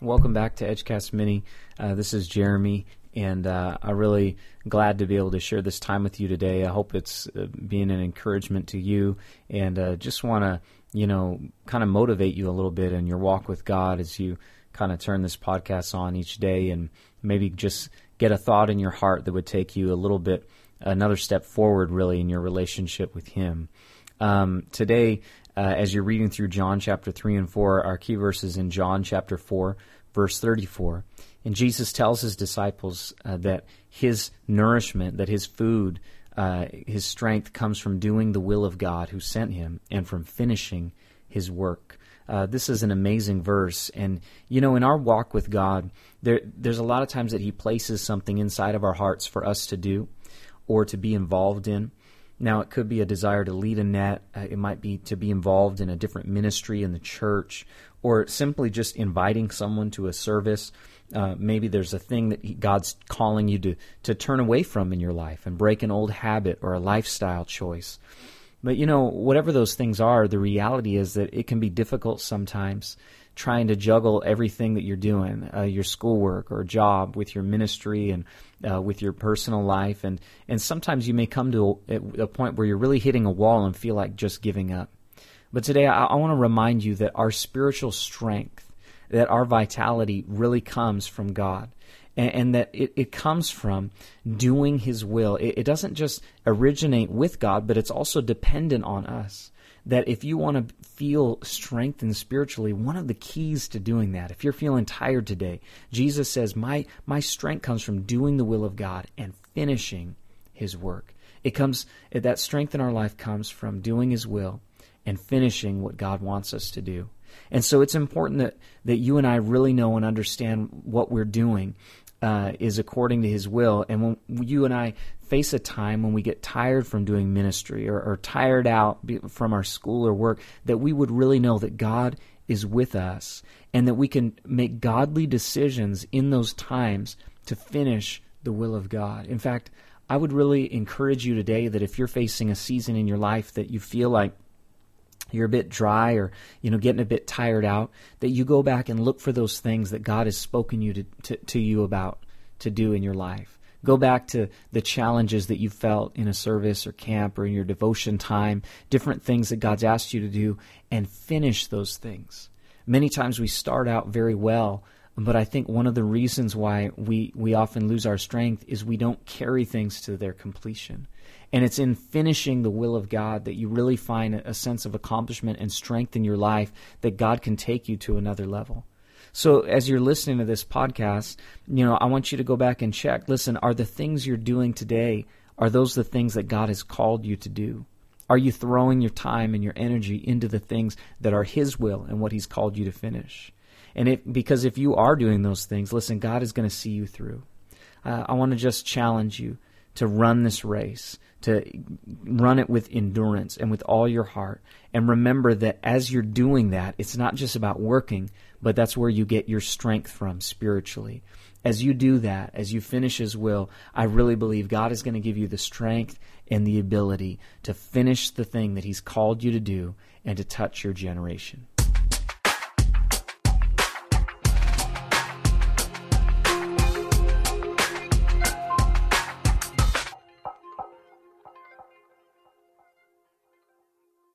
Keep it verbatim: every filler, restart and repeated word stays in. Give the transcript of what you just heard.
Welcome back to Edgecast Mini. Uh, this is Jeremy, and uh, I'm really glad to be able to share this time with you today. I hope it's uh, being an encouragement to you, and uh, just want to, you know, kind of motivate you a little bit in your walk with God as you kind of turn this podcast on each day, and maybe just get a thought in your heart that would take you a little bit, another step forward, really, in your relationship with Him. Um, today, Uh, as you're reading through John chapter three and four, our key verse is in John chapter four, verse thirty-four. And Jesus tells his disciples uh, that his nourishment, that his food, uh, his strength comes from doing the will of God who sent him and from finishing his work. Uh, this is an amazing verse. And, you know, in our walk with God, there, there's a lot of times that he places something inside of our hearts for us to do or to be involved in. Now, it could be a desire to lead a net. Uh, it might be to be involved in a different ministry in the church, or simply just inviting someone to a service. Uh, maybe there's a thing that he, God's calling you to, to turn away from in your life and break an old habit or a lifestyle choice. But, you know, whatever those things are, the reality is that it can be difficult sometimes trying to juggle everything that you're doing, uh, your schoolwork or job, with your ministry and uh, with your personal life. And, and sometimes you may come to a, a point where you're really hitting a wall and feel like just giving up. But today I, I want to remind you that our spiritual strength, that our vitality really comes from God. And, and that it, it comes from doing His will. It, it doesn't just originate with God, but it's also dependent on us. That if you want to feel strengthened spiritually, one of the keys to doing that, if you're feeling tired today, Jesus says, my, my strength comes from doing the will of God and finishing His work. It comes, that strength in our life comes from doing His will and finishing what God wants us to do. And so it's important that, that you and I really know and understand what we're doing uh, is according to His will. And when you and I face a time when we get tired from doing ministry or, or tired out from our school or work, that we would really know that God is with us and that we can make godly decisions in those times to finish the will of God. In fact, I would really encourage you today that if you're facing a season in your life that you feel like you're a bit dry or, you know, getting a bit tired out, that you go back and look for those things that God has spoken you to, to, to you about to do in your life. Go back to the challenges that you felt in a service or camp or in your devotion time, different things that God's asked you to do, and finish those things. Many times we start out very well, but I think one of the reasons why we, we often lose our strength is we don't carry things to their completion. And it's in finishing the will of God that you really find a sense of accomplishment and strength in your life that God can take you to another level. So as you're listening to this podcast, you know, I want you to go back and check. Listen, are the things you're doing today, are those the things that God has called you to do? Are you throwing your time and your energy into the things that are His will and what He's called you to finish? And if, because if you are doing those things, listen, God is going to see you through. Uh, I want to just challenge you to run this race, to run it with endurance and with all your heart. And remember that as you're doing that, it's not just about working, but that's where you get your strength from spiritually. As you do that, as you finish His will, I really believe God is going to give you the strength and the ability to finish the thing that He's called you to do and to touch your generation.